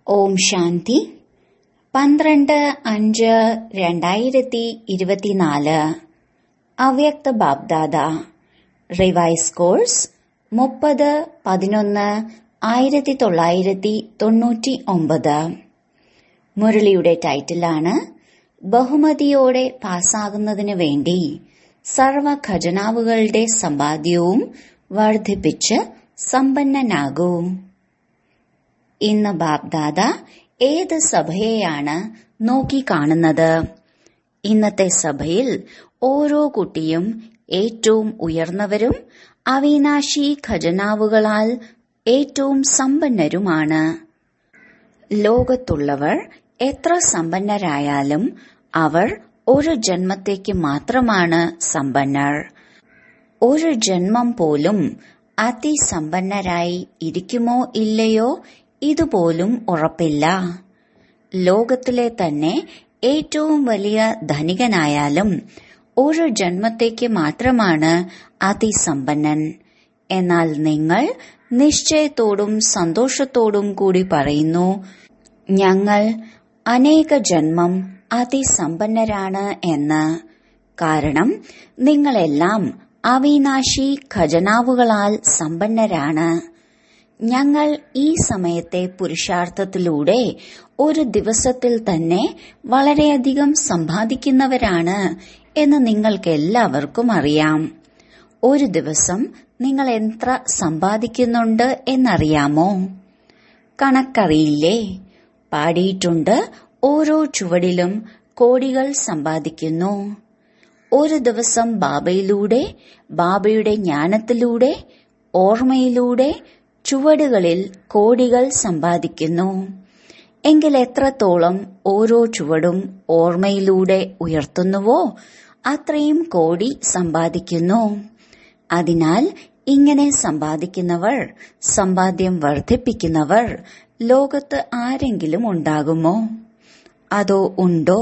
ഓം ശാന്തി 12/5/2024 അവ്യക്ത BapDada revise course 30/11/1999. മുരളിയുടെ ടൈറ്റിലാണ് ബഹുമതിയോടെ പാസ്സാകുന്നതിന് വേണ്ടി സർവ ഖജനാവുകളുടെ സമ്പാദ്യവും വർദ്ധിപ്പിച്ച് സമ്പന്നനാകൂ. ഇന്ന് ബാബ്ദാദ ഏത് സഭയെയാണ് നോക്കിക്കാണുന്നത്? ഇന്നത്തെ സഭയിൽ ഓരോ കുട്ടിയും ഏറ്റവും ഉയർന്നവരും അവിനാശി ഖജനാവുകളാൽ ഏറ്റവും സമ്പന്നരുമാണ്. ലോകത്തുള്ളവർ എത്ര സമ്പന്നരായാലും അവർ ഒരു ജന്മത്തേക്ക് മാത്രമാണ് സമ്പന്നർ. ഒരു ജന്മം പോലും അതിസമ്പന്നരായി ഇരിക്കുമോ ഇല്ലയോ ഇതുപോലും ഉറപ്പില്ല. ലോകത്തിലെ തന്നെ ഏറ്റവും വലിയ ധനികനായാലും ഒരു ജന്മത്തേക്ക് മാത്രമാണ് അതിസമ്പന്നൻ. എന്നാൽ നിങ്ങൾ നിശ്ചയത്തോടും സന്തോഷത്തോടും കൂടി പറയുന്നു, ഞങ്ങൾ അനേക ജന്മം അതിസമ്പന്നരാണ് എന്ന്. കാരണം നിങ്ങളെല്ലാം അവിനാശി ഖജനാവുകളാൽ സമ്പന്നരാണ്. ഞങ്ങൾ ഈ സമയത്തെ പുരുഷാർത്ഥത്തിലൂടെ ഒരു ദിവസത്തിൽ തന്നെ വളരെയധികം സമ്പാദിക്കുന്നവരാണ് എന്ന് നിങ്ങൾക്കെല്ലാവർക്കും അറിയാം. ഒരു ദിവസം നിങ്ങൾ എത്ര സമ്പാദിക്കുന്നുണ്ട് എന്നറിയാമോ? കണക്കറിയില്ലേ? പാടിയിട്ടുണ്ട്, ഓരോ ചുവടിലും കോടികൾ സമ്പാദിക്കുന്നു. ഒരു ദിവസം ബാബയിലൂടെ, ബാബയുടെ ജ്ഞാനത്തിലൂടെ, ഓർമ്മയിലൂടെ ചുവടുകളിൽ കോടികൾ സമ്പാദിക്കുന്നു. എങ്കിൽ എത്രത്തോളം ഓരോ ചുവടും ഓർമ്മയിലൂടെ ഉയർത്തുന്നുവോ അത്രയും കോടി സമ്പാദിക്കുന്നു. അതിനാൽ ഇങ്ങനെ സമ്പാദിക്കുന്നവർ, സമ്പാദ്യം വർദ്ധിപ്പിക്കുന്നവർ ലോകത്ത് ആരെങ്കിലും ഉണ്ടാകുമോ? അതോ ഉണ്ടോ?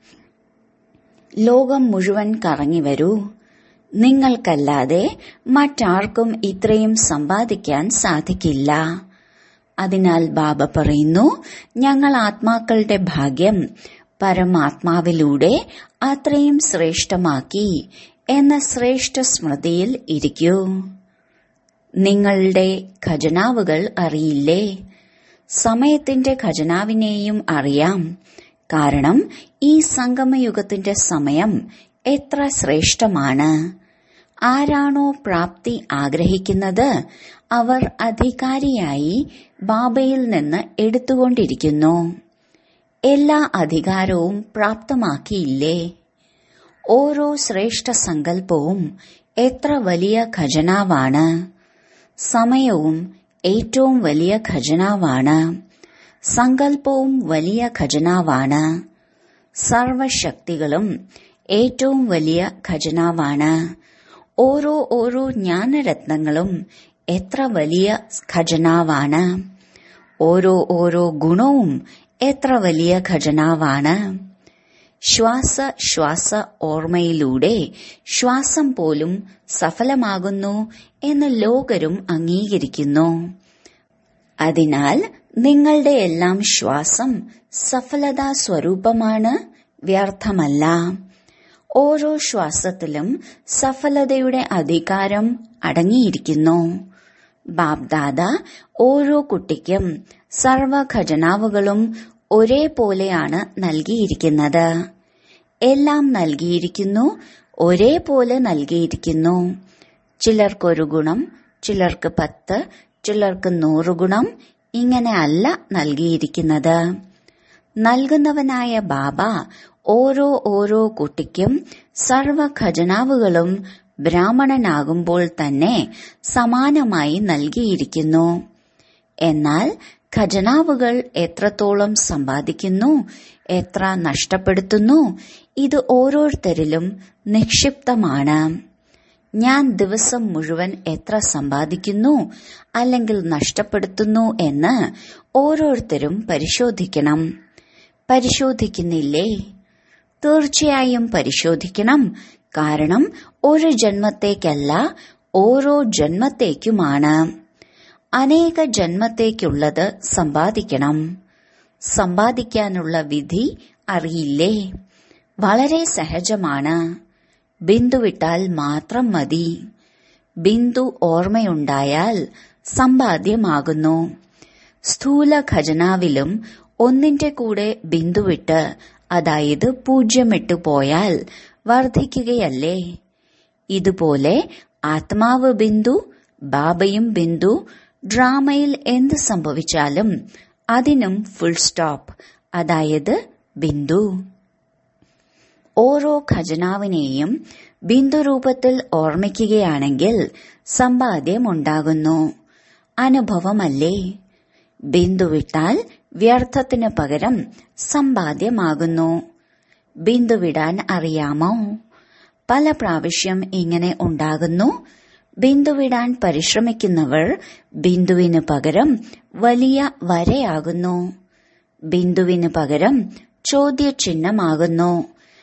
ലോകം മുഴുവൻ കറങ്ങി വരൂ. നിങ്ങൾക്കല്ലാതെ മറ്റാർക്കും ഇത്രയും സമ്പാദിക്കാൻ സാധിക്കില്ല. അതിനാൽ ബാബ പറയുന്നു, ഞങ്ങൾ ആത്മാക്കളുടെ ഭാഗ്യം പരമാത്മാവിലൂടെ അത്രയും ശ്രേഷ്ഠമാക്കി എന്ന ശ്രേഷ്ഠ സ്മൃതിയിൽ ഇരിക്കൂ. നിങ്ങളുടെ ഖജനാവുകൾ അറിയില്ലേ? സമയത്തിന്റെ ഖജനാവിനെയും അറിയാം. കാരണം ഈ സംഗമയുഗത്തിന്റെ സമയം എത്ര ശ്രേഷ്ഠമാണ്. ആരാണോ പ്രാപ്തി ആഗ്രഹിക്കുന്നത് അവർ അധികാരിയായി ബാബയിൽ നിന്ന് എടുത്തുകൊണ്ടിരിക്കുന്നു. എല്ലാ അധികാരവും പ്രാപ്തമാക്കിയില്ലേ? ഓരോ ശ്രേഷ്ഠ സങ്കല്പവും എത്ര വലിയ ഖജനാവാണ്. സമയവും ഏറ്റവും വലിയ ഖജനാവാണ്. സങ്കല്പവും വലിയ ഖജനാവാണ്. സർവശക്തികളും ഏറ്റവും വലിയ ഖജനാവാണ്. ഓരോ ജ്ഞാനരത്നങ്ങളും എത്ര വലിയ ഖജനാവാണ്. ഓരോ ഗുണവും എത്ര വലിയ ഖജനാവാണ്. ശ്വാസ ഓർമ്മയിലൂടെ ശ്വാസം പോലും സഫലമാകുന്നു എന്ന് ലോകരും അംഗീകരിക്കുന്നു. അതിനാൽ നിങ്ങളുടെ എല്ലാം ശ്വാസം സഫലതാ സ്വരൂപമാണ്, വ്യർത്ഥമല്ല. ഓരോ ശ്വാസത്തിലും സഫലതയുടെ അധികാരം അടങ്ങിയിരിക്കുന്നു. ബാബ്ദാദ ഓരോ കുട്ടിക്കും സർവ ഖജനാവുകളും ഒരേപോലെയാണ് നൽകിയിരിക്കുന്നത്. എല്ലാം നൽകിയിരിക്കുന്നു, ഒരേപോലെ നൽകിയിരിക്കുന്നു. ചിലർക്കൊരു ഗുണം, ചിലർക്ക് 10, ചിലർക്ക് 100 ഗുണം. ഇങ്ങനെ അല്ല നൽകിയിരിക്കുന്നത്. നൽകുന്നവനായ ബാബ ഓരോ കുട്ടിക്കും സർവ ഖജനാവുകളും ബ്രാഹ്മണനാകുമ്പോൾ തന്നെ സമാനമായി നൽകിയിരിക്കുന്നു. എന്നാൽ ഖജനാവുകൾ എത്രത്തോളം സമ്പാദിക്കുന്നു, എത്ര നഷ്ടപ്പെടുത്തുന്നു, ഇത് ഓരോരുത്തരിലും നിക്ഷിപ്തമാണ്. ഞാൻ ദിവസം മുഴുവൻ എത്ര സമ്പാദിക്കുന്നു അല്ലെങ്കിൽ നഷ്ടപ്പെടുത്തുന്നു എന്ന് ഓരോരുത്തരും പരിശോധിക്കണം. പരിശോധിക്കുന്നില്ലേ? തീർച്ചയായും പരിശോധിക്കണം. കാരണം ഒരു ജന്മത്തേക്കല്ല, ഓരോ ജന്മത്തേക്കുമാണ്. അനേക ജന്മത്തേക്കുള്ളത് സമ്പാദിക്കണം. സമ്പാദിക്കാനുള്ള വിധി അറിയില്ലേ? വളരെ സഹജമാണ്. ബിന്ദു വിട്ടാൽ മാത്രം മതി. ബിന്ദു ഓർമ്മയുണ്ടായാൽ സമ്പാദ്യമാകുന്നു. സ്ഥൂല ഖജനാവിലും ഒന്നിന്റെ കൂടെ ബിന്ദുവിട്ട്, അതായത് 0 പോയാൽ വർദ്ധിക്കുകയല്ലേ? ഇതുപോലെ ആത്മാവ് ബിന്ദു, ബാബയും ബിന്ദു. ഡ്രാമയിൽ എന്ത് സംഭവിച്ചാലും അതിനും ഫുൾ സ്റ്റോപ്പ്, അതായത് ബിന്ദു. ഓരോ ഖജനാവിനെയും ബിന്ദു രൂപത്തിൽ ഓർമ്മിക്കുകയാണെങ്കിൽ സമ്പാദ്യമുണ്ടാകുന്നു. അനുഭവമല്ലേ? ബിന്ദു വിട്ടാൽ വ്യർത്ഥത്തിന് പകരം സമ്പാദ്യമാകുന്നു. ബിന്ദു വിടാൻ അറിയാമോ? പല പ്രാവശ്യം ഇങ്ങനെ ഉണ്ടാകുന്നു. ബിന്ദു വിടാൻ പരിശ്രമിക്കുന്നവർ ബിന്ദുവിന് പകരം വലിയ വരയാകുന്നു. ബിന്ദുവിന് പകരം ചോദ്യചിഹ്നമാകുന്നു,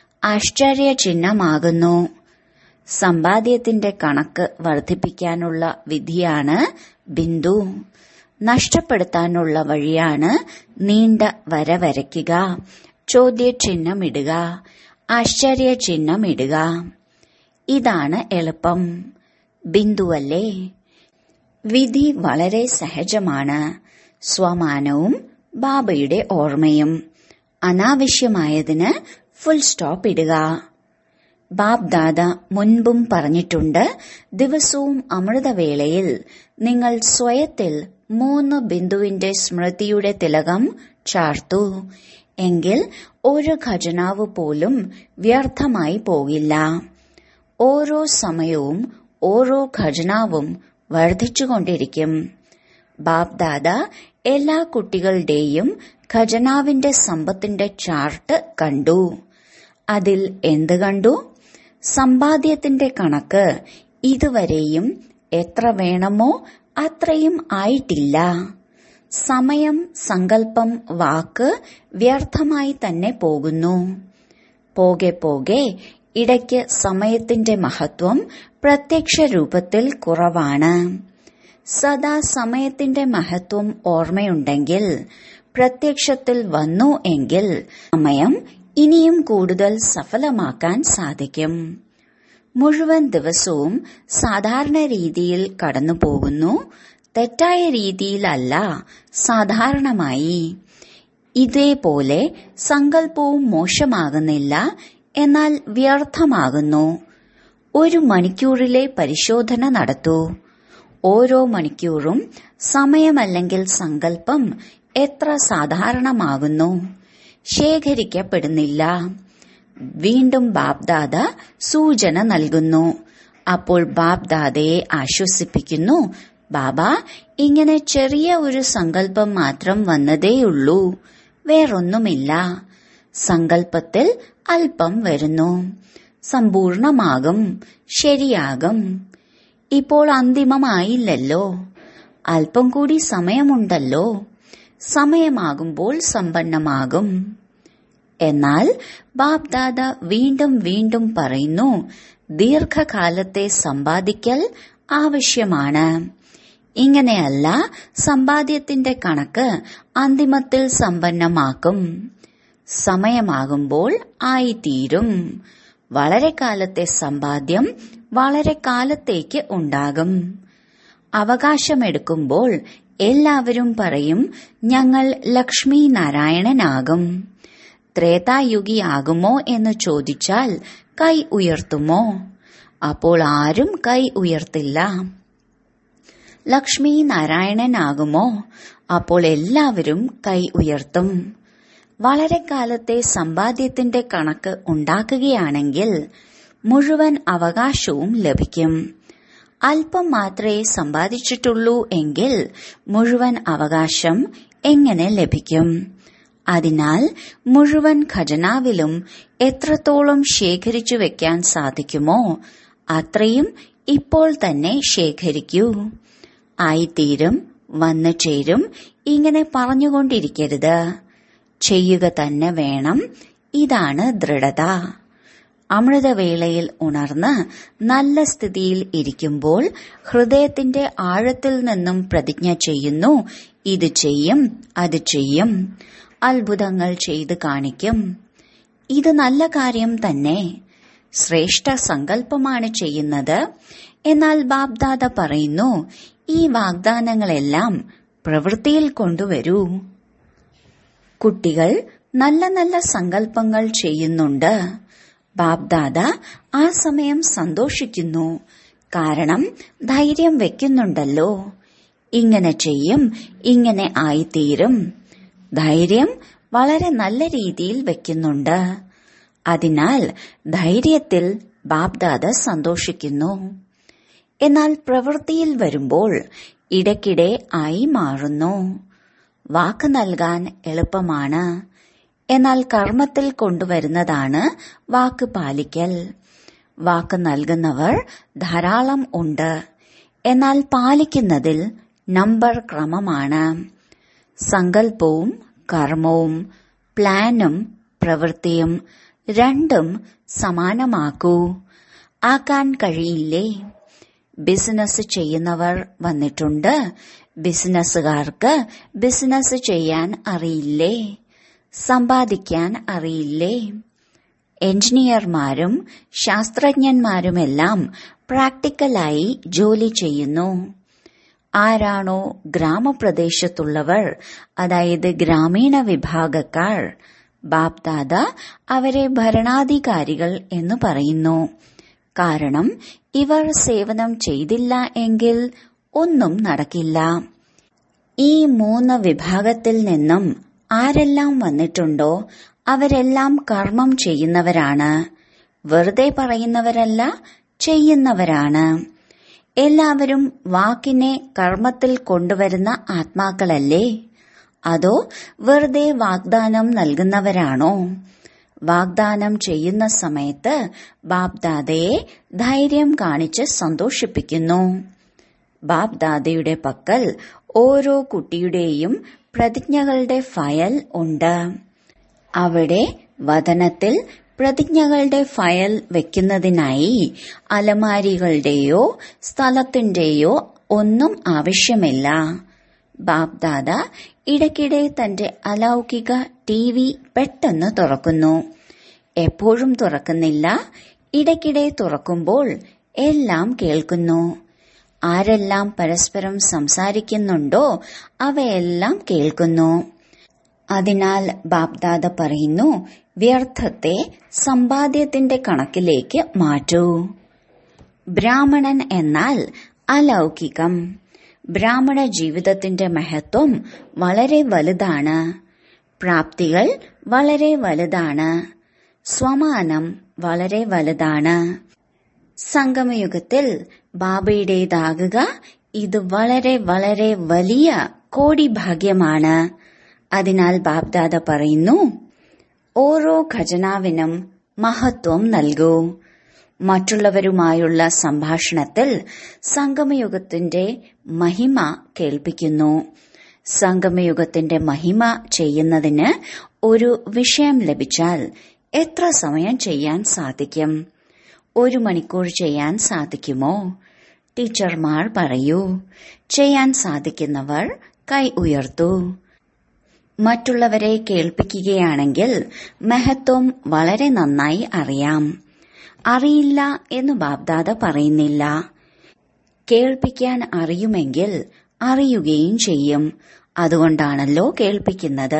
ആശ്ചര്യചിഹ്നമാകുന്നു. സമ്പാദ്യത്തിന്റെ കണക്ക് വർദ്ധിപ്പിക്കാനുള്ള വിധിയാണ് ബിന്ദു. നഷ്ടപ്പെടുത്താനുള്ള വഴിയാണ് നീണ്ട വര വരയ്ക്കുക, ചോദ്യചിഹ്നമിടുക, ആശ്ചര്യചിഹ്നമിടുക. ഇതാണ് എളുപ്പം. ബിന്ദുവല്ലേ? വിധി വളരെ സഹജമാണ്. സ്വമാനവും ബാബയുടെ ഓർമ്മയും. അനാവശ്യമായതിന് ഫുൾ സ്റ്റോപ്പ് ഇടുക. ബാബ് ദാദ മുൻപും പറഞ്ഞിട്ടുണ്ട്, ദിവസവും അമൃതവേളയിൽ നിങ്ങൾ സ്വയത്തിൽ 3 ബിന്ദുവിന്റെ സ്മൃതിയുടെ തിലകം ചാർത്തു. എങ്കിൽ ഒരു ഖജനാവ് പോലും വ്യർത്ഥമായി പോകില്ല. ഓരോ സമയവും ഓരോ ഖജനാവും വർദ്ധിച്ചുകൊണ്ടിരിക്കും. ബാബ് ദാദ എല്ലാ കുട്ടികളുടെയും ഖജനാവിന്റെ സമ്പത്തിന്റെ ചാർട്ട് കണ്ടു. അതിൽ എന്ത് കണ്ടു? സമ്പാദ്യത്തിന്റെ കണക്ക് ഇതുവരെയും എത്ര വേണമോ അത്രയും ആയിട്ടില്ല. സമയം, സങ്കല്പം, വാക്ക് വ്യർത്ഥമായി തന്നെ പോകുന്നു. പോകെ പോകെ ഇടയ്ക്ക് സമയത്തിന്റെ മഹത്വം പ്രത്യക്ഷ രൂപത്തിൽ കുറവാണ്. സദാ സമയത്തിന്റെ മഹത്വം ഓർമ്മയുണ്ടെങ്കിൽ, പ്രത്യക്ഷത്തിൽ വന്നു എങ്കിൽ സമയം ഇനിയും കൂടുതൽ സഫലമാക്കാൻ സാധിക്കും. മുഴുവൻ ദിവസവും സാധാരണ രീതിയിൽ കടന്നു പോകുന്നു, തെറ്റായ രീതിയിലല്ല, സാധാരണമായി. ഇതേപോലെ സങ്കല്പവും മോശമാകുന്നില്ല, എന്നാൽ വ്യർത്ഥമാകുന്നു. 1 മണിക്കൂറിലെ പരിശോധന നടത്തൂ. ഓരോ മണിക്കൂറും സമയമല്ലെങ്കിൽ സങ്കല്പം എത്ര സാധാരണമാകുന്നു, ശേഖരിക്കപ്പെടുന്നില്ല. വീണ്ടും ബാബ്ദാദ സൂചന നൽകുന്നു. അപ്പോൾ ബാബ്ദാദയെ ആശ്വസിപ്പിക്കുന്നു, ബാബ, ഇങ്ങനെ ചെറിയ ഒരു സങ്കല്പം മാത്രം വന്നതേയുള്ളൂ, വേറൊന്നുമില്ല. സങ്കല്പത്തിൽ അല്പം വരുന്നു, സമ്പൂർണമാകും, ശരിയാകും. ഇപ്പോൾ അന്തിമമായില്ലല്ലോ, അല്പം കൂടി സമയമുണ്ടല്ലോ. സമയമാകുമ്പോൾ സമ്പന്നമാകും. എന്നാൽ ബാബ്ദാദ വീണ്ടും വീണ്ടും പറയുന്നു, ദീർഘകാലത്തെ സമ്പാദിക്കൽ ആവശ്യമാണ്. ഇങ്ങനെയല്ല സമ്പാദ്യത്തിന്റെ കണക്ക് അന്തിമത്തിൽ സമ്പന്നമാക്കും. സമയമാകുമ്പോൾ ആയിത്തീരും. വളരെ കാലത്തെ സമ്പാദ്യം വളരെ കാലത്തേക്ക് ഉണ്ടാകും. അവകാശമെടുക്കുമ്പോൾ എല്ലാവരും പറയും, ഞങ്ങൾ ലക്ഷ്മി നാരായണനാകും. ത്രേതായുഗിയാകുമോ എന്ന് ചോദിച്ചാൽ കൈ ഉയർത്തുമോ? അപ്പോൾ ആരും കൈ ഉയർത്തില്ല. ലക്ഷ്മി നാരായണനാകുമോ? അപ്പോൾ എല്ലാവരും കൈ ഉയർത്തും. വളരെ കാലത്തെ സമ്പാദ്യത്തിന്റെ കണക്ക് ഉണ്ടാക്കുകയാണെങ്കിൽ മുഴുവൻ അവകാശവും ലഭിക്കും. അല്പം മാത്രമേ സമ്പാദിച്ചിട്ടുള്ളൂ എങ്കിൽ മുഴുവൻ അവകാശം എങ്ങനെ ലഭിക്കും? അതിനാൽ മുഴുവൻ ഖജനാവിലും എത്രത്തോളം ശേഖരിച്ചു വെക്കാൻ സാധിക്കുമോ അത്രയും ഇപ്പോൾ തന്നെ ശേഖരിക്കൂ. ആയിത്തീരും, വന്നു ചേരും, ഇങ്ങനെ പറഞ്ഞുകൊണ്ടിരിക്കരുത്. ചെയ്യുക തന്നെ വേണം. ഇതാണ് ദൃഢത. അമൃതവേളയിൽ ഉണർന്ന് നല്ല സ്ഥിതിയിൽ ഇരിക്കുമ്പോൾ ഹൃദയത്തിന്റെ ആഴത്തിൽ നിന്നും പ്രതിജ്ഞ ചെയ്യുന്നു, ഇത് ചെയ്യും, അത് ചെയ്യും. അത്ഭുതങ്ങൾ ചെയ്ത് കാണിക്കും. ഇത് നല്ല കാര്യം തന്നെ. ശ്രേഷ്ഠ സങ്കല്പമാണ് ചെയ്യുന്നത്. എന്നാൽ ബാപ്ദാദ പറയുന്നു, ഈ വാഗ്ദാനങ്ങളെല്ലാം പ്രവൃത്തിയിൽ കൊണ്ടുവരൂ. കുട്ടികൾ നല്ല നല്ല സങ്കല്പങ്ങൾ ചെയ്യുന്നുണ്ട്. ബാപ്ദാദ ആ സമയം സന്തോഷിക്കുന്നു. കാരണം ധൈര്യം വെക്കുന്നുണ്ടല്ലോ. ഇങ്ങനെ ചെയ്യും, ഇങ്ങനെ ആയിത്തീരും. ധൈര്യം വളരെ നല്ല രീതിയിൽ വെക്കുന്നുണ്ട്. അതിനാൽ ധൈര്യത്തിൽ ബാപ്ദാദ സന്തോഷിക്കുന്നു. എന്നാൽ പ്രവൃത്തിയിൽ വരുമ്പോൾ ഇടയ്ക്കിടെ ആയി മാറുന്നു. വാക്ക് നൽകാൻ എളുപ്പമാണ്. എന്നാൽ കർമ്മത്തിൽ കൊണ്ടുവരുന്നതാണ് വാക്ക് പാലിക്കൽ. വാക്ക് നൽകുന്നവർ ധാരാളം ഉണ്ട്. എന്നാൽ പാലിക്കുന്നതിൽ നമ്പർ ക്രമമാണ്. സങ്കല്പവും കർമ്മവും പ്ലാനും പ്രവൃത്തിയും രണ്ടും സമാനമാക്കൂ. ആക്കാൻ കഴിയില്ലേ? ബിസിനസ് ചെയ്യുന്നവർ വന്നിട്ടുണ്ട്. ബിസിനസ്സുകാർക്ക് ബിസിനസ് ചെയ്യാൻ അറിയില്ലേ? സമ്പാദിക്കാൻ അറിയില്ലേ? എഞ്ചിനീയർമാരും ശാസ്ത്രജ്ഞന്മാരുമെല്ലാം പ്രാക്ടിക്കലായി ജോലി ചെയ്യുന്നു. ആരാണോ ഗ്രാമപ്രദേശത്തുള്ളവർ, അതായത് ഗ്രാമീണ വിഭാഗക്കാർ, ബാപ്ദാദ അവരെ ഭരണാധികാരികൾ എന്ന് പറയുന്നു. കാരണം ഇവർ സേവനം ചെയ്തില്ല എങ്കിൽ ഒന്നും നടക്കില്ല. ഈ 3 വിഭാഗത്തിൽ നിന്നും ആരെല്ലാം വന്നിട്ടുണ്ടോ അവരെല്ലാം കർമ്മം ചെയ്യുന്നവരാണ്. വെറുതെ പറയുന്നവരല്ല, ചെയ്യുന്നവരാണ്. എല്ലാവരും വാക്കിനെ കർമ്മത്തിൽ കൊണ്ടുവരുന്ന ആത്മാക്കളല്ലേ? അതോ വെറുതെ വാഗ്ദാനം നൽകുന്നവരാണോ? വാഗ്ദാനം ചെയ്യുന്ന സമയത്ത് ബാപ്ദാദയെ ധൈര്യം കാണിച്ച് സന്തോഷിപ്പിക്കുന്നു. ബാപ്ദാദയുടെ പക്കൽ ഓരോ കുട്ടിയുടെയും പ്രതിജ്ഞകളുടെ ഫയൽ ഉണ്ട്. അവിടെ വതനത്തിൽ പ്രതിജ്ഞകളുടെ ഫയൽ വെക്കുന്നതിനായി അലമാരികളുടെയോ സ്ഥലത്തിന്റെയോ ഒന്നും ആവശ്യമില്ല. ബാപ്ദാദ ഇടയ്ക്കിടെ തന്റെ അലൗകിക TV പെട്ടെന്ന് തുറക്കുന്നു. എപ്പോഴും തുറക്കുന്നില്ല, ഇടയ്ക്കിടെ തുറക്കുമ്പോൾ എല്ലാം കേൾക്കുന്നു. ആരെല്ലാം പരസ്പരം സംസാരിക്കുന്നുണ്ടോ അവയെല്ലാം കേൾക്കുന്നു. അതിനാൽ ബാപ്ദാദ പറയുന്നു, വ്യർത്ഥത്തെ സമ്പാദ്യത്തിന്റെ കണക്കിലേക്ക് മാറ്റൂ. ബ്രാഹ്മണൻ എന്നാൽ അലൗകികം. ബ്രാഹ്മണ ജീവിതത്തിന്റെ മഹത്വം വളരെ വലുതാണ്. പ്രാപ്തികൾ വളരെ വലുതാണ്. സ്വമാനം വളരെ വലുതാണ്. സംഗമയുഗത്തിൽ ബാബയുടേതാകുക ഇത് വളരെ വളരെ വലിയ കോടിഭാഗ്യമാണ്. അതിനാൽ ബാപ്ദാദ പറയുന്നു, ഓരോ ഖജനാവിനും മഹത്വം നൽകൂ. മറ്റുള്ളവരുമായുള്ള സംഭാഷണത്തിൽ സംഗമയുഗത്തിന്റെ മഹിമ കേൾപ്പിക്കുന്നു. സംഗമയുഗത്തിന്റെ മഹിമ ചെയ്യുന്നതിന് ഒരു വിഷയം ലഭിച്ചാൽ എത്ര സമയം ചെയ്യാൻ സാധിക്കും? 1 മണിക്കൂർ ചെയ്യാൻ സാധിക്കുമോ? ടീച്ചർമാർ പറയൂ. ചെയ്യാൻ സാധിക്കുന്നവർ കൈ ഉയർത്തൂ. മറ്റുള്ളവരെ കേൾപ്പിക്കുകയാണെങ്കിൽ മഹത്വം വളരെ നന്നായി അറിയാം. അറിയില്ല എന്ന് ബാപ്ദാദ പറയുന്നില്ല. കേൾപ്പിക്കാൻ അറിയുമെങ്കിൽ അറിയുകയും ചെയ്യും. അതുകൊണ്ടാണല്ലോ കേൾപ്പിക്കുന്നത്.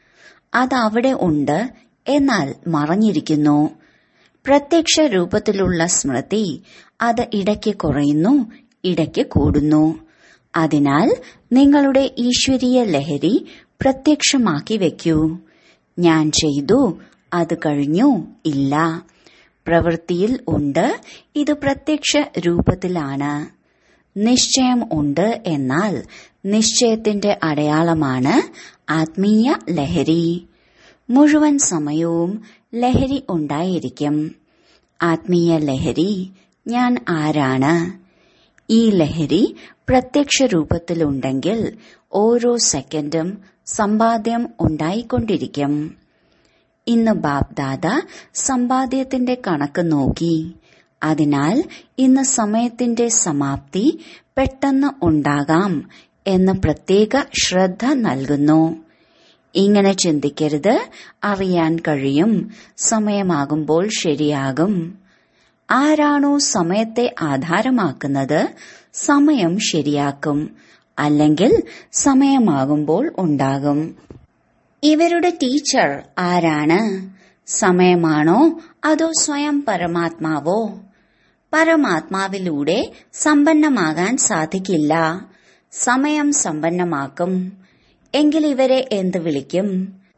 അതവിടെ ഉണ്ട്, എന്നാൽ മറഞ്ഞിരിക്കുന്നു. പ്രത്യക്ഷ രൂപത്തിലുള്ള സ്മൃതി അത് ഇടയ്ക്ക് കുറയുന്നു, ഇടയ്ക്ക് കൂടുന്നു. അതിനാൽ നിങ്ങളുടെ ഈശ്വരീയ ലഹരി പ്രത്യക്ഷമാക്കി വെക്കൂ. ഞാൻ ചെയ്തു, അത് കഴിഞ്ഞു, ഇല്ല. പ്രവൃത്തിയിൽ ഉണ്ട്, ഇത് പ്രത്യക്ഷ രൂപത്തിലാണ്. നിശ്ചയം ഉണ്ട്, എന്നാൽ നിശ്ചയത്തിന്റെ അടയാളമാണ് ആത്മീയ ലഹരി. മുഴുവൻ സമയവും ലഹരി ഉണ്ടായിരിക്കും. ആത്മീയ ലഹരി ഞാൻ ആരാണ്? ഈ ലഹരി പ്രത്യക്ഷ രൂപത്തിലുണ്ടെങ്കിൽ ഓരോ സെക്കൻഡും സമ്പാദ്യം ഉണ്ടായിക്കൊണ്ടിരിക്കും. ഇന്ന് ബാപ്ദാദ സമ്പാദ്യത്തിന്റെ കണക്ക് നോക്കി. അതിനാൽ ഇന്ന് സമയത്തിന്റെ സമാപ്തി പെട്ടെന്ന് ഉണ്ടാകാം എന്ന് പ്രത്യേക ശ്രദ്ധ നൽകുന്നു. ഇങ്ങനെ ചിന്തിക്കരുത്, അറിയാൻ കഴിയും, സമയമാകുമ്പോൾ ശരിയാകും. ആരാണോ സമയത്തെ ആധാരമാക്കുന്നത് സമയം ശരിയാക്കും, അല്ലെങ്കിൽ സമയമാകുമ്പോൾ ഉണ്ടാകും. ഇവരുടെ ടീച്ചർ ആരാണ്? സമയമാണോ അതോ സ്വയം പരമാത്മാവോ? പരമാത്മാവിലൂടെ സമ്പന്നമാകാൻ സാധിക്കില്ല. സമയം സമ്പന്നമാക്കും. എങ്കിൽ ഇവരെ എന്ത് വിളിക്കും?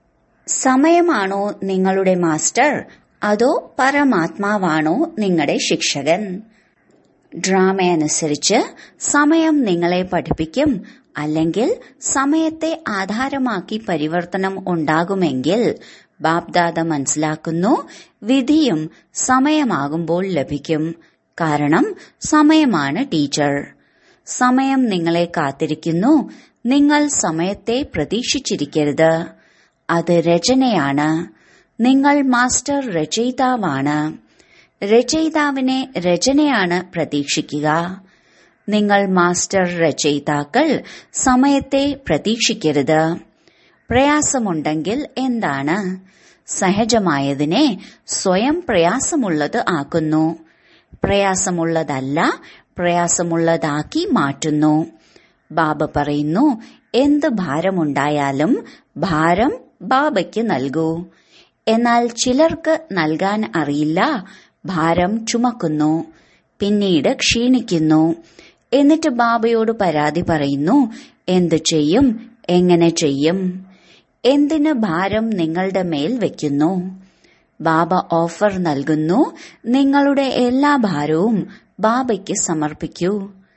സമയമാണോ നിങ്ങളുടെ മാസ്റ്റർ അതോ പരമാത്മാവാണോ നിങ്ങളുടെ ശിക്ഷകൻ? ഡ്രാമയനുസരിച്ച് സമയം നിങ്ങളെ പഠിപ്പിക്കും, അല്ലെങ്കിൽ സമയത്തെ ആധാരമാക്കി പരിവർത്തനം ഉണ്ടാകുമെങ്കിൽ ബാപ്ദാദ മനസ്സിലാക്കുന്നു, വിധിയും സമയമാകുമ്പോൾ ലഭിക്കും. കാരണം സമയമാണ് ടീച്ചർ. സമയം നിങ്ങളെ കാത്തിരിക്കുന്നു. നിങ്ങൾ സമയത്തെ പ്രതീക്ഷിച്ചിരിക്കരുത്. അത് രചനയാണ്. നിങ്ങൾ മാസ്റ്റർ രചയിതാവാണ്. രചയിതാവിനെ രചനയാണ് പ്രതീക്ഷിക്കുക. നിങ്ങൾ മാസ്റ്റർ രചയിതാക്കൾ സമയത്തെ പ്രതീക്ഷിക്കരുത്. പ്രയാസമുണ്ടെങ്കിൽ എന്താണ്? സഹജമായതിനെ സ്വയം പ്രയാസമുള്ളത് ആക്കുന്നു. പ്രയാസമുള്ളതല്ല, പ്രയാസമുള്ളതാക്കി മാറ്റുന്നു. ബാബ പറയുന്നു, എന്ത് ഭാരമുണ്ടായാലും ഭാരം ബാബയ്ക്ക് നൽകൂ. എന്നാൽ ചിലർക്ക് നൽകാൻ അറിയില്ല, ഭാരം ചുമക്കുന്നു, പിന്നീട് ക്ഷീണിക്കുന്നു. എന്നിട്ട് ബാബയോട് പരാതി പറയുന്നു, എന്തു ചെയ്യും, എങ്ങനെ ചെയ്യും? എന്തിന് ഭാരം നിങ്ങളുടെ മേൽ വെക്കുന്നു? ബാബ ഓഫർ നൽകുന്നു, നിങ്ങളുടെ എല്ലാ ഭാരവും ബാബയ്ക്ക് സമർപ്പിക്കൂ.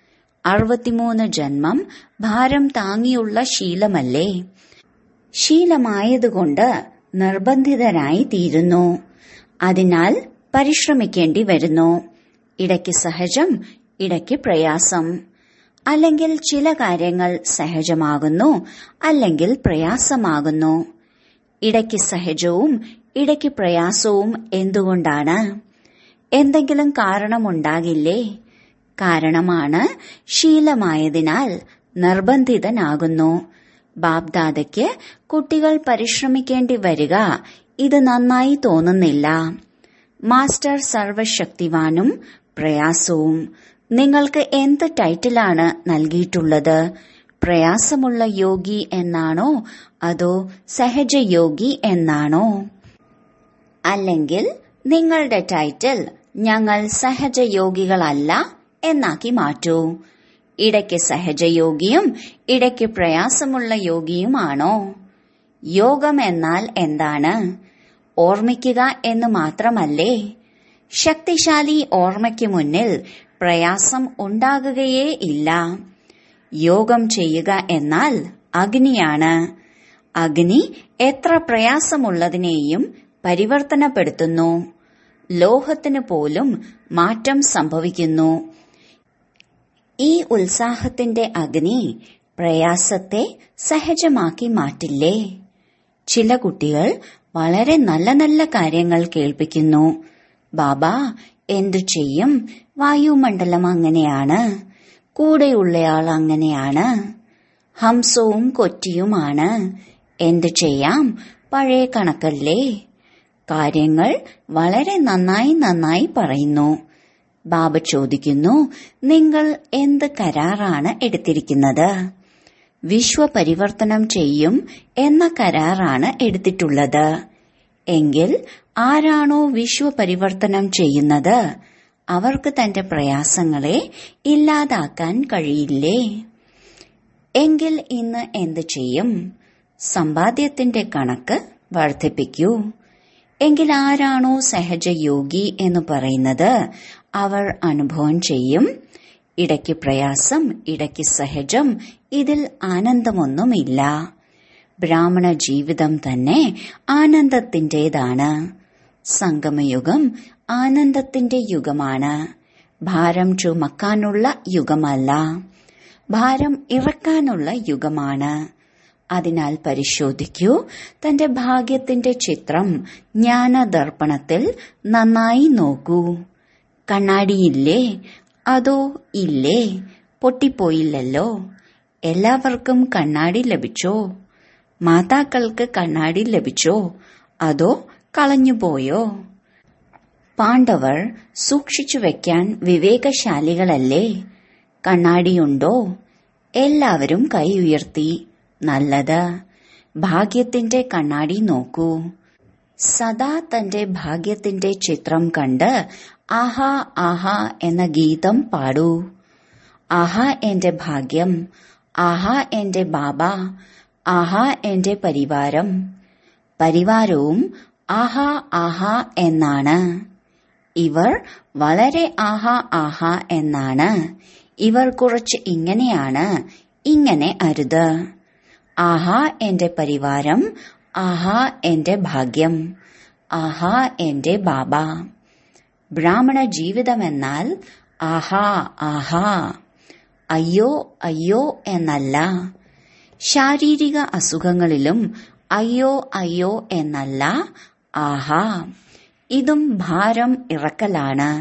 63 ജന്മം ഭാരം താങ്ങിയുള്ള ശീലമല്ലേ? ശീലമായതുകൊണ്ട് നിർബന്ധിതരായി തീരുന്നു. അതിനാൽ പരിശ്രമിക്കേണ്ടി വരുന്നു. ഇടയ്ക്ക് സഹജം, ഇടയ്ക്ക് പ്രയാസം. അല്ലെങ്കിൽ ചില കാര്യങ്ങൾ സഹജമാകുന്നു, അല്ലെങ്കിൽ പ്രയാസമാകുന്നു. ഇടയ്ക്ക് സഹജവും ഇടയ്ക്ക് പ്രയാസവും എന്തുകൊണ്ടാണ്? എന്തെങ്കിലും കാരണമുണ്ടാകില്ലേ? കാരണമാണ് ശീലമായതിനാൽ നിർബന്ധിതനാകുന്നു. ബാപ്ദാദയ്ക്ക് കുട്ടികൾ പരിശ്രമിക്കേണ്ടി വരിക ഇത് നന്നായി തോന്നുന്നില്ല. മാസ്റ്റർ സർവശക്തിവാനും പ്രയാസവും. നിങ്ങൾക്ക് എന്ത് ടൈറ്റിലാണ് നൽകിയിട്ടുള്ളത്? പ്രയാസമുള്ള യോഗി എന്നാണോ അതോ സഹജയോഗി എന്നാണോ? അല്ലെങ്കിൽ നിങ്ങളുടെ ടൈറ്റിൽ ഞങ്ങൾ സഹജയോഗികളല്ല എന്നാക്കി മാറ്റൂ. ഇടയ്ക്ക് സഹജയോഗിയും ഇടയ്ക്ക് പ്രയാസമുള്ള യോഗിയുമാണോ? യോഗം എന്നാൽ എന്താണ്? ഓർമ്മിക്കുക എന്ന് മാത്രമല്ലേ? ശക്തിശാലി ഓർമ്മയ്ക്ക് മുന്നിൽ പ്രയാസം ഉണ്ടാകുകയേ ഇല്ല. യോഗം ചെയ്യുക എന്നാൽ അഗ്നിയാണ്. അഗ്നി എത്ര പ്രയാസമുള്ളതിനെയും പരിവർത്തനപ്പെടുത്തുന്നു. ലോഹത്തിന് പോലും മാറ്റം സംഭവിക്കുന്നു. ഈ ഉത്സാഹത്തിന്റെ അഗ്നി പ്രയാസത്തെ സഹജമാക്കി മാറ്റില്ലേ? ചില കുട്ടികൾ വളരെ നല്ല നല്ല കാര്യങ്ങൾ കേൾപ്പിക്കുന്നു. ബാബ എന്തു ചെയ്യും? വായുമണ്ഡലം അങ്ങനെയാണ്, കൂടെയുള്ളയാൾ അങ്ങനെയാണ്, ഹംസവും കൊറ്റിയുമാണ്, എന്തു ചെയ്യാം, പഴയ കണക്കല്ലേ? കാര്യങ്ങൾ വളരെ നന്നായി പറയുന്നു. ബാബ ചോദിക്കുന്നു, നിങ്ങൾ എന്ത് കരാറാണ് എടുത്തിരിക്കുന്നത്? വിശ്വപരിവർത്തനം ചെയ്യും എന്ന കരാറാണ് എടുത്തിട്ടുള്ളത്. എങ്കിൽ ആരാണോ വിശ്വപരിവർത്തനം ചെയ്യുന്നത് അവർക്ക് തന്റെ പ്രയാസങ്ങളെ ഇല്ലാതാക്കാൻ കഴിയില്ലേ? എങ്കിൽ ഇന്ന് എന്ത് ചെയ്യും? സമ്പാദ്യത്തിന്റെ കണക്ക് വർദ്ധിപ്പിക്കൂ. എങ്കിൽ ആരാണോ സഹജയോഗി എന്ന് പറയുന്നത് അവർ അനുഭവം ചെയ്യും. ഇടയ്ക്ക് പ്രയാസം, ഇടയ്ക്ക് സഹജം, ഇതിൽ ആനന്ദമൊന്നുമില്ല. ബ്രാഹ്മണ ജീവിതം തന്നെ ആനന്ദത്തിന്റേതാണ്. സംഗമയുഗം ആനന്ദത്തിന്റെ യുഗമാണ്. ഭാരം ചുമക്കാനുള്ള യുഗമല്ല, ഭാരം ഇറക്കാനുള്ള യുഗമാണ്. അതിനാൽ പരിശോധിക്കൂ, തന്റെ ഭാഗ്യത്തിന്റെ ചിത്രം ജ്ഞാനദർപ്പണത്തിൽ നന്നായി നോക്കൂ. കണ്ണാടിയില്ലേ അതോ ഇല്ലേ? പൊട്ടിപ്പോയില്ലല്ലോ. എല്ലാവർക്കും കണ്ണാടി ലഭിച്ചോ? മാതാക്കൾക്ക് കണ്ണാടി ലഭിച്ചോ അതോ കളഞ്ഞുപോയോ? പാണ്ഡവർ സൂക്ഷിച്ചു വെക്കാൻ വിവേകശാലികളല്ലേ? കണ്ണാടിയുണ്ടോ? എല്ലാവരും കൈ ഉയർത്തി. നല്ലത്. ഭാഗ്യത്തിന്റെ കണ്ണാടി നോക്കൂ. സദാ തന്റെ ഭാഗ്യത്തിന്റെ ചിത്രം കണ്ട് ആഹാ ആഹാ എന്ന ഗീതം പാടൂ. ആഹാ എന്റെ ഭാഗ്യം, ആഹാ എന്റെ ബാബ, ആഹാ എന്റെ പരിവാരം. പരിവാരവും ആഹാ ആഹാ എന്നാണ്. ഇവർ വളരെ ആഹാ ആഹാ എന്നാണ്. ഇവർ കുറച്ച് ഇങ്ങനെയാണ്, ഇങ്ങനെ അരുത്. ആഹാ എന്റെ പരിവാരം, ആഹാ എന്റെ ഭാഗ്യം, ആഹാ എന്റെ ബാബ. ബ്രാഹ്മണ ജീവിതമെന്നാൽ ആഹാ ആഹാ, അയ്യോ അയ്യോ എന്നല്ല. ശാരീരിക അസുഖങ്ങളിലും അയ്യോ അയ്യോ എന്നല്ല, ആഹാ. ഇതും ഭാരം ഇറക്കലാണ്.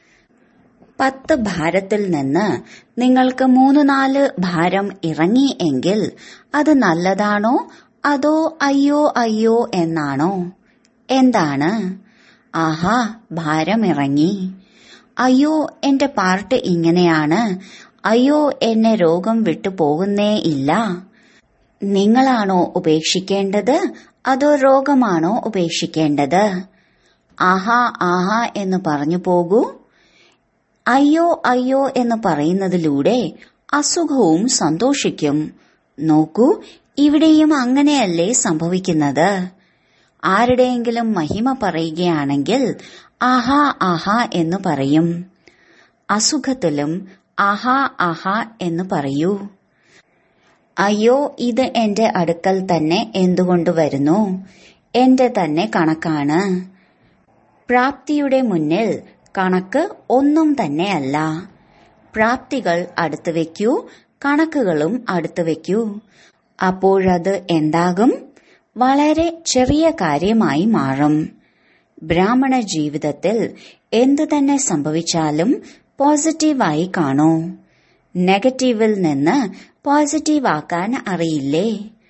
10 ഭാരത്തിൽ നിന്ന് നിങ്ങൾക്ക് 3-4 ഭാരം ഇറങ്ങി എങ്കിൽ അത് നല്ലതാണോ അതോ അയ്യോ അയ്യോ എന്നാണോ? എന്താണ്? ആഹാ, ഭാരം ഇറങ്ങി. അയ്യോ എന്റെ പാർട്ട് ഇങ്ങനെയാണ്, അയ്യോ എന്നെ രോഗം വിട്ടു പോകുന്നേ ഇല്ല. നിങ്ങളാണോ ഉപേക്ഷിക്കേണ്ടത് അതോ രോഗമാണോ ഉപേക്ഷിക്കേണ്ടത്? ആഹാ ആഹാ എന്ന് പറഞ്ഞു പോകൂ. അയ്യോ അയ്യോ എന്ന് പറയുന്നതിലൂടെ അസുഖവും സന്തോഷിക്കും. നോക്കൂ, ഇവിടെയും അങ്ങനെയല്ലേ സംഭവിക്കുന്നത്? ആരുടെയെങ്കിലും മഹിമ പറയുകയാണെങ്കിൽ ആഹാ ആഹാ എന്ന് പറയും. അസുഖത്തിലും ആഹാ ആഹാ എന്ന് പറയൂ. അയ്യോ, ഇത് എന്റെ അടുക്കൽ തന്നെ എന്തുകൊണ്ട് വരുന്നു? എന്റെ തന്നെ കണക്കാണ്. പ്രാപ്തിയുടെ മുന്നിൽ കണക്ക് ഒന്നും തന്നെയല്ല. പ്രാപ്തികൾ അടുത്തു വയ്ക്കൂ, കണക്കുകളും അടുത്തു വയ്ക്കൂ. അപ്പോഴത് എന്താകും? വളരെ ചെറിയ കാര്യമായി മാറും. ബ്രാഹ്മണ ജീവിതത്തിൽ എന്തു തന്നെ സംഭവിച്ചാലും പോസിറ്റീവായി കാണൂ. നെഗറ്റീവിൽ നിന്ന് പോസിറ്റീവ് ആക്കാൻ അറിയില്ലേ?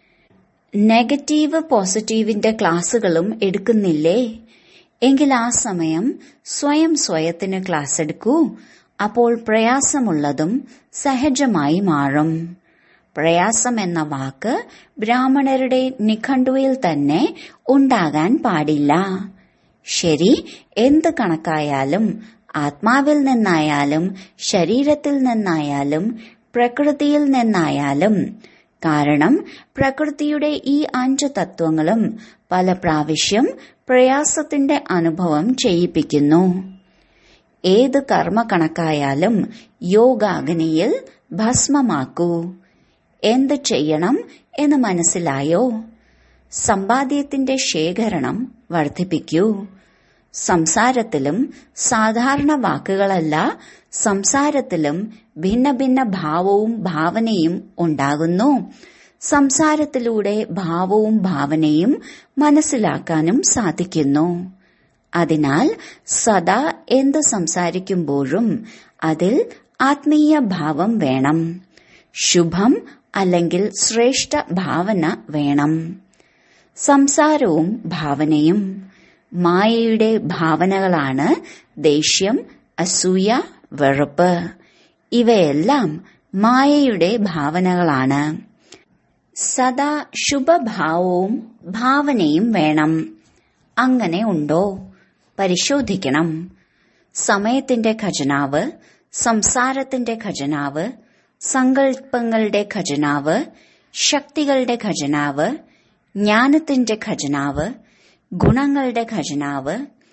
നെഗറ്റീവ് പോസിറ്റീവിന്റെ ക്ലാസുകളും എടുക്കുന്നില്ലേ? എങ്കിൽ ആ സമയം സ്വയത്തിന് ക്ലാസ് എടുക്കൂ. അപ്പോൾ പ്രയാസമുള്ളതും സഹജമായി മാറും. പ്രയാസം എന്ന വാക്ക് ബ്രാഹ്മണരുടെ നിഘണ്ടുവിൽ തന്നെ ഉണ്ടാകാൻ പാടില്ല. ശരി, എന്ത് കണക്കായാലും, ആത്മാവിൽ നിന്നായാലും ശരീരത്തിൽ നിന്നായാലും പ്രകൃതിയിൽ നിന്നായാലും. കാരണം പ്രകൃതിയുടെ ഈ 5 തത്വങ്ങളും പല പ്രാവശ്യം പ്രയാസത്തിന്റെ അനുഭവം ചെയ്യിപ്പിക്കുന്നു. ഏത് കർമ്മ കണക്കായാലും യോഗാഗ്നിയിൽ ഭസ്മമാക്കൂ. എന്ത് ചെയ്യണം എന്ന് മനസ്സിലായോ? സമ്പാദ്യത്തിന്റെ ശേഖരണം വർദ്ധിപ്പിക്കൂ. സംസാരത്തിലും സാധാരണ വാക്കുകളല്ല, സംസാരത്തിലും ഭിന്ന ഭിന്ന ഭാവവും ഭാവനയും ഉണ്ടാകുന്നു. സംസാരത്തിലൂടെ ഭാവവും ഭാവനയും മനസ്സിലാക്കാനും സാധിക്കുന്നു. അതിനാൽ സദാ എന്ത് സംസാരിക്കുമ്പോഴും അതിൽ ആത്മീയ ഭാവം വേണം. ശുഭം അല്ലെങ്കിൽ ശ്രേഷ്ഠ ഭാവന വേണം. സംസാരവും ഭാവനയും മായയുടെ ഭാവനകളാണ്. ദേഷ്യം, അസൂയ, വെറുപ്പ് ഇവയെല്ലാം മായയുടെ ഭാവനകളാണ്. സദാ ശുഭഭാവവും ഭാവനയും വേണം. അങ്ങനെ ഉണ്ടോ? പരിശോധിക്കണം. സമയത്തിന്റെ ഖജനാവ്, സംസാരത്തിന്റെ ഖജനാവ്, സങ്കല്പങ്ങളുടെ ഖജനാവ്, ശക്തികളുടെ ഖജനാവ്, ജ്ഞാനത്തിന്റെ ഖജനാവ്, ഗുണങ്ങളുടെ ഖജനാവ്.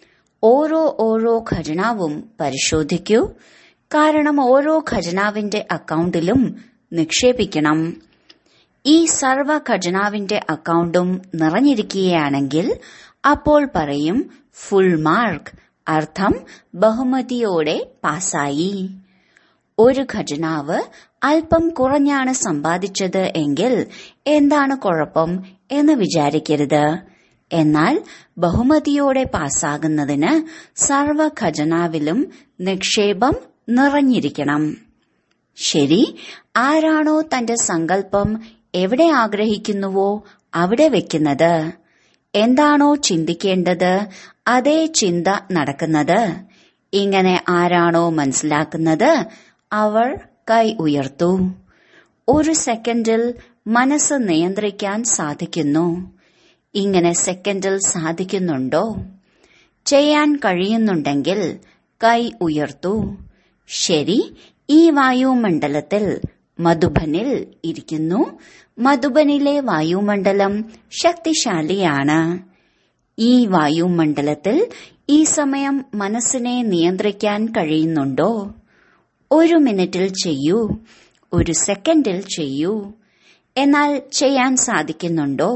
ഓരോ ഖജനാവും പരിശോധിക്കൂ. കാരണം ഓരോ ഖജനാവിന്റെ അക്കൗണ്ടിലും നിക്ഷേപിക്കണം. ഈ സർവ ഖജനാവിന്റെ അക്കൗണ്ടും നിറഞ്ഞിരിക്കുകയാണെങ്കിൽ അപ്പോൾ പറയും ഫുൾ മാർക്ക്, അർത്ഥം ബഹുമതിയോടെ പാസായി. ഒരു ഖജനാവ് അല്പം കുറഞ്ഞാണ് സമ്പാദിച്ചത് എങ്കിൽ എന്താണ് കുഴപ്പം എന്ന് വിചാരിക്കരുത്. എന്നാൽ ബഹുമതിയോടെ പാസ്സാകുന്നതിന് സർവ ഖജനാവിലും നിക്ഷേപം നിറഞ്ഞിരിക്കണം. ശരി, ആരാണോ തന്റെ സങ്കല്പം എവിടെ ആഗ്രഹിക്കുന്നുവോ അവിടെ വെക്കുന്നത്. എന്താണോ ചിന്തിക്കേണ്ടത് അതേ ചിന്ത നടക്കുന്നത്. ഇങ്ങനെ ആരാണോ മനസ്സിലാക്കുന്നത് അവർ കൈ ഉയർത്തു. ഒരു സെക്കൻഡിൽ മനസ്സ് നിയന്ത്രിക്കാൻ സാധിക്കുന്നു. ഇങ്ങനെ സെക്കൻഡിൽ സാധിക്കുന്നുണ്ടോ? ചെയ്യാൻ കഴിയുന്നുണ്ടെങ്കിൽ കൈ ഉയർത്തു. ശരി, ഈ വായുമണ്ഡലത്തിൽ മധുബനിൽ ഇരിക്കുന്നു. മധുബനിലെ വായുമണ്ഡലം ശക്തിശാലിയാണ്. ഈ വായുമണ്ഡലത്തിൽ ഈ സമയം മനസ്സിനെ നിയന്ത്രിക്കാൻ കഴിയുന്നുണ്ടോ? 1 മിനിറ്റിൽ ചെയ്യൂ, 1 സെക്കൻഡിൽ ചെയ്യൂ. എന്നാൽ ചെയ്യാൻ സാധിക്കുന്നുണ്ടോ?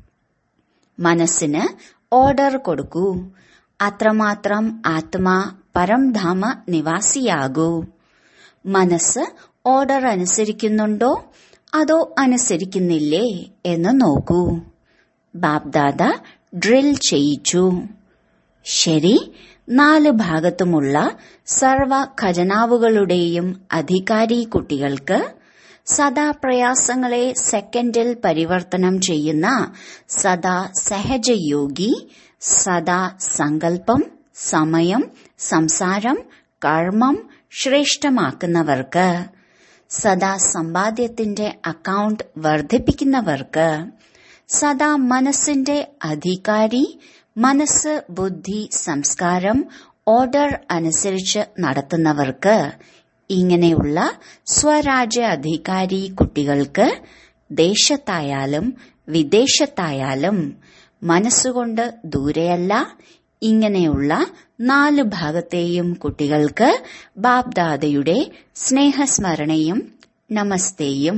മനസ്സിന് ഓർഡർ കൊടുക്കൂ. അത്രമാത്രം ആത്മാ പരംധാമ നിവാസിയാകൂ. മനസ്സ് ഓർഡർ അനുസരിക്കുന്നുണ്ടോ അതോ അനുസരിക്കുന്നില്ലേ എന്ന് നോക്കൂ. ബാപ്ദാദ ഡ്രിൽ ചെയ്യിച്ചു. ശരി, 4 ഭാഗത്തുമുള്ള സർവ ഖജനാവുകളുടെയും അധികാരി കുട്ടികൾക്ക് സദാ പ്രയാസങ്ങളെ സെക്കൻഡിൽ പരിവർത്തനം ചെയ്യുന്ന സദാ സഹജയോഗി, സദാ സങ്കല്പം, സമയം, സംസാരം, കർമ്മം ശ്രേഷ്ഠമാക്കുന്നവർക്ക്, സദാ സമ്പാദ്യത്തിന്റെ അക്കൗണ്ട് വർദ്ധിപ്പിക്കുന്നവർക്ക്, സദാ മനസ്സിന്റെ അധികാരി, മനസ്സ്, ബുദ്ധി, സംസ്കാരം ഓർഡർ അനുസരിച്ച് നടത്തുന്നവർക്ക്, ഇങ്ങനെയുള്ള സ്വരാജ്യ അധികാരി കുട്ടികൾക്ക് ദേശത്തായാലും വിദേശത്തായാലും മനസ്സുകൊണ്ട് ദൂരെയല്ല, ഇങ്ങനെയുള്ള 4 ഭാഗത്തെയും കുട്ടികൾക്ക് ബാപ്ദാദയുടെ സ്നേഹസ്മരണയും നമസ്തേയും.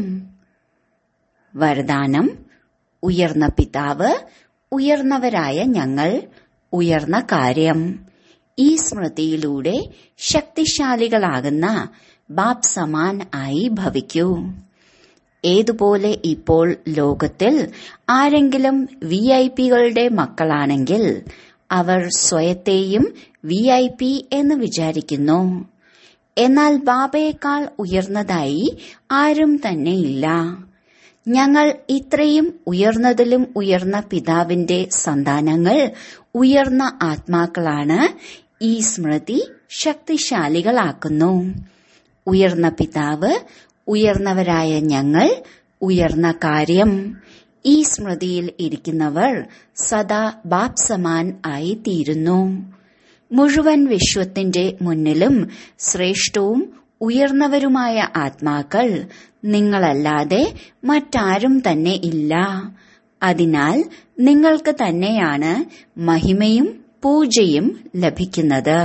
വരദാനം: ഉയർന്ന പിതാവ്, ഉയർന്നവരായ ഞങ്ങൾ, ഉയർന്ന കാര്യം. ഈ സ്മൃതിയിലൂടെ ശക്തിശാലികളാകുന്ന ബാപ് സമാൻ ആയി ഭവിക്കൂ. ഏതുപോലെ ഇപ്പോൾ ലോകത്തിൽ ആരെങ്കിലും VIP-കളുടെ മക്കളാണെങ്കിൽ അവർ സ്വയത്തെയും VIP എന്ന് വിചാരിക്കുന്നു. എന്നാൽ ബാബയേക്കാൾ ഉയർന്നതായി ആരും തന്നെയില്ല. ഞങ്ങൾ ഇത്രയും ഉയർന്നതിലും ഉയർന്ന പിതാവിന്റെ സന്താനങ്ങൾ, ഉയർന്ന ആത്മാക്കളാണ്. ഈ സ്മൃതി ശക്തിശാലികളാക്കുന്നു. ഉയർന്ന പിതാവ്, ഉയർന്നവരായ ഞങ്ങൾ, ഉയർന്ന കാര്യം. ഈ സ്മൃതിയിൽ ഇരിക്കുന്നവർ സദാ ബാപ് സമാൻ ആയി തീരുന്നു. മുഴുവൻ വിശ്വത്തിന്റെ മുന്നിലും ശ്രേഷ്ഠവും ഉയർന്നവരുമായ ആത്മാക്കൾ നിങ്ങളല്ലാതെ മറ്റാരും തന്നെ ഇല്ല. അതിനാൽ നിങ്ങൾക്ക് തന്നെയാണ് മഹിമയും പൂജയും ലഭിക്കുന്നത്.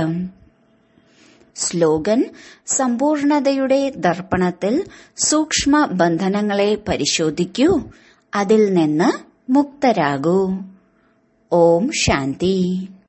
സ്ലോഗൻ: സമ്പൂർണതയുടെ ദർപ്പണത്തിൽ സൂക്ഷ്മ ബന്ധനങ്ങളെ പരിശോധിക്കൂ, അതിൽ നിന്ന് മുക്തരാകൂ. ഓം ശാന്തി.